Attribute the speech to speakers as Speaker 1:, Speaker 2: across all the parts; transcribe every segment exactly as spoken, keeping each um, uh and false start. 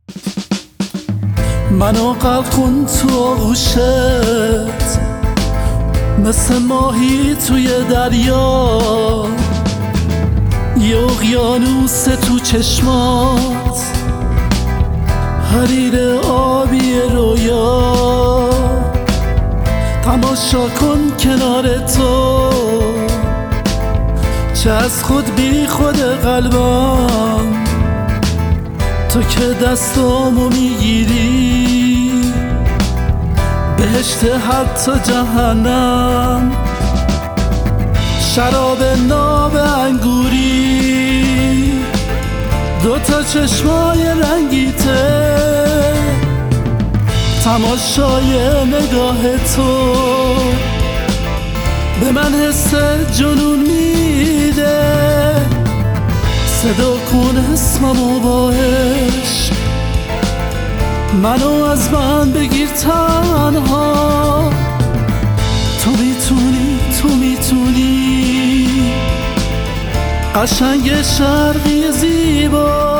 Speaker 1: منو غرق کن تو آغوشت، مثل ماهی توی دریا، یه اقیانوس تو چشمات، حریر آبی رویا. تماشا کن کنار تو، چه از خود بی خود قلبم، تو که دستامو میگیری، بهشت حتی جهنم. شراب ناب انگوری، دوتا چشمای رنگیته، تماشای نگاه تو به من حس جنون میده. صدا کن اسممو با عشق، منو از من بگیر تنها. تو میتونی، تو میتونی، قشنگ شرقی زیبا.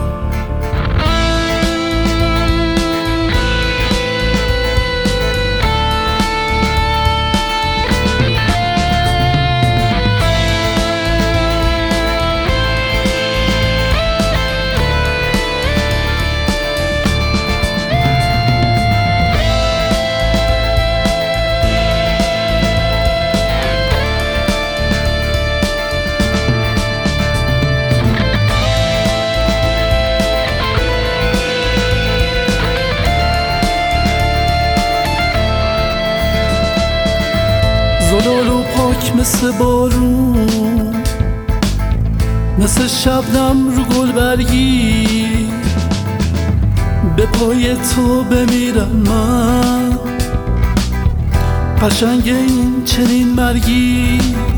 Speaker 1: زلال و پاک مثل بارون، مثل شبنم رو گلبرگی، به پای تو بمیرم من. قشنگ این چنین مرگی،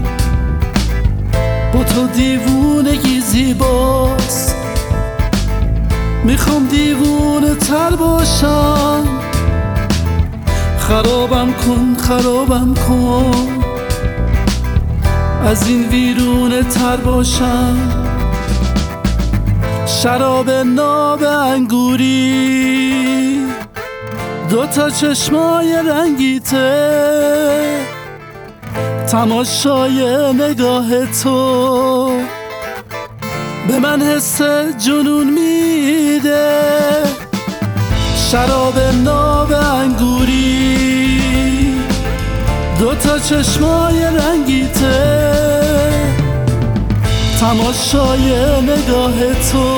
Speaker 1: با تو دیوونگی زیباست. میخوام دیوونه تر باشم، خرابم کن، خرابم کن، از این ویرونه تر باشم. شراب ناب انگوری، دوتا چشمای رنگیته، تماشای نگاه تو به من حس جنون میده. شراب ناب انگوری، دوتا چشمای رنگیته، تماشای نگاه تو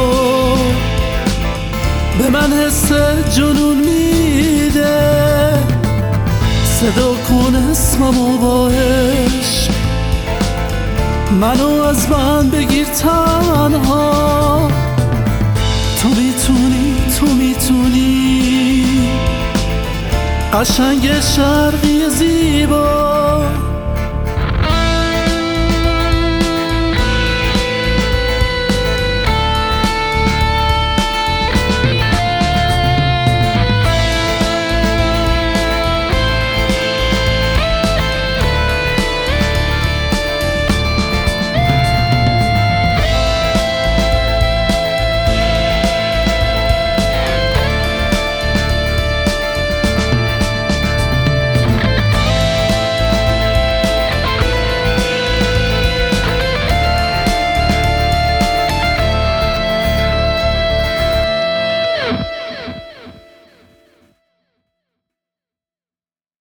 Speaker 1: به من حس جنون میده. صدا کن اسممو با عشق، منو از من بگیر تنها. تو میتونی، تو میتونی، قشنگ شرقی زیبا.